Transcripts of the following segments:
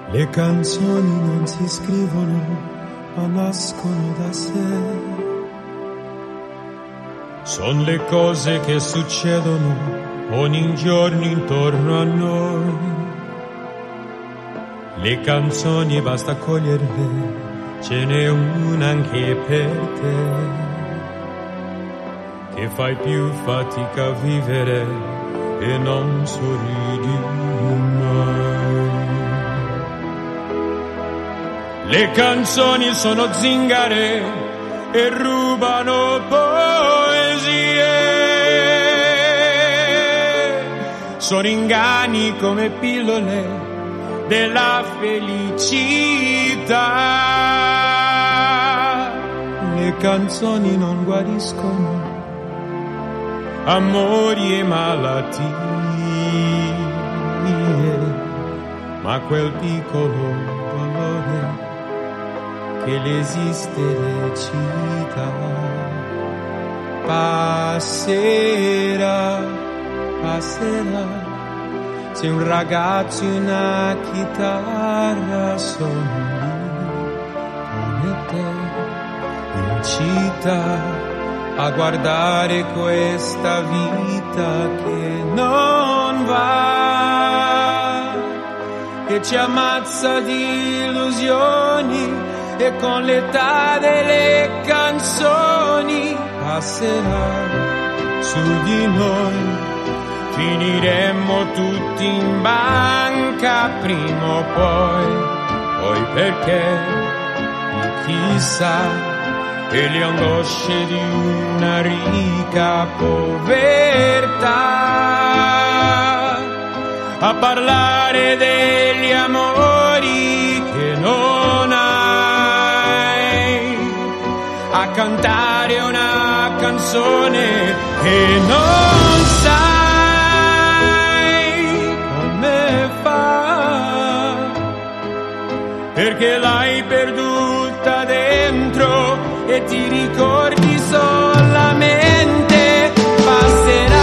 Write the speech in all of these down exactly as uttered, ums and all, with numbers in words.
Le canzoni non si scrivono, ma nascono da sé. Son le cose che succedono ogni giorno intorno a noi. Le canzoni basta coglierle, ce n'è una anche per te, che fai più fatica a vivere e non sorridi mai. Le canzoni sono zingare e rubano poesie, sono inganni come pillole della felicità. Le canzoni non guariscono amori e malattie, ma quel piccolo dolore che l'esiste recita passerà, passerà. Se un ragazzo e una chitarra sono lì come te in città a guardare questa vita che non va, che ci ammazza di illusioni, e con l'età delle canzoni passerà su di noi. Finiremmo tutti in banca prima o poi, poi perché chissà, e le angosce di una ricca povertà, a parlare degli amori che non hai, a cantare una canzone che non sai come fa, perché l'hai perduta dentro e ti ricordi solamente passerà.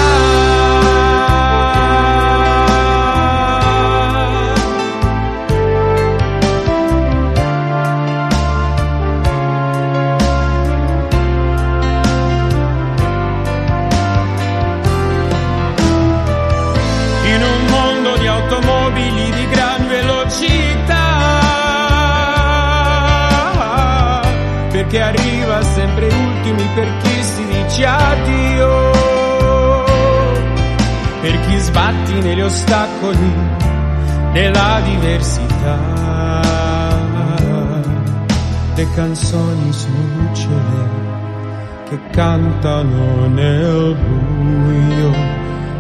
In un mondo di automobili di gran velocità, perché arriva sempre ultimi per chi si dice addio, per chi sbatti negli ostacoli della diversità. Le canzoni sono lucciole che cantano nel buio.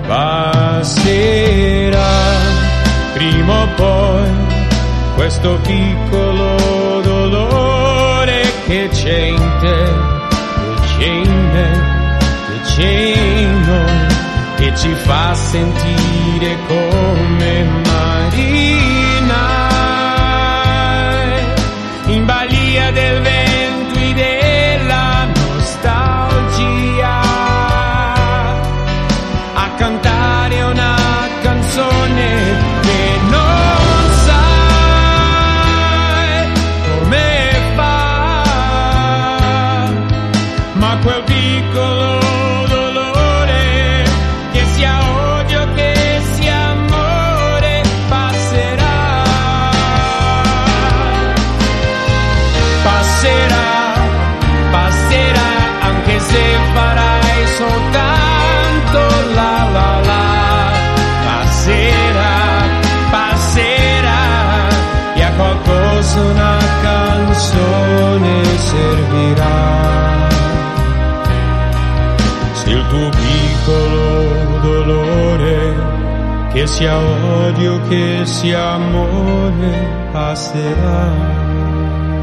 Passerà prima o poi questo piccolo dolore che c'è in te, che c'è in me, che c'è in noi, che ci fa sentire come marinai in balia del vento e della nostalgia, a cantare una canzone che non sai come fa, ma quel piccolo dolore, che sia odio, che sia amore, passerà, passerà, passerà, anche se farai soltanto la la la, passerà, passerà, e a qualcosa una canzone servirà. Se il tuo piccolo dolore, che sia odio, che sia amore, passerà.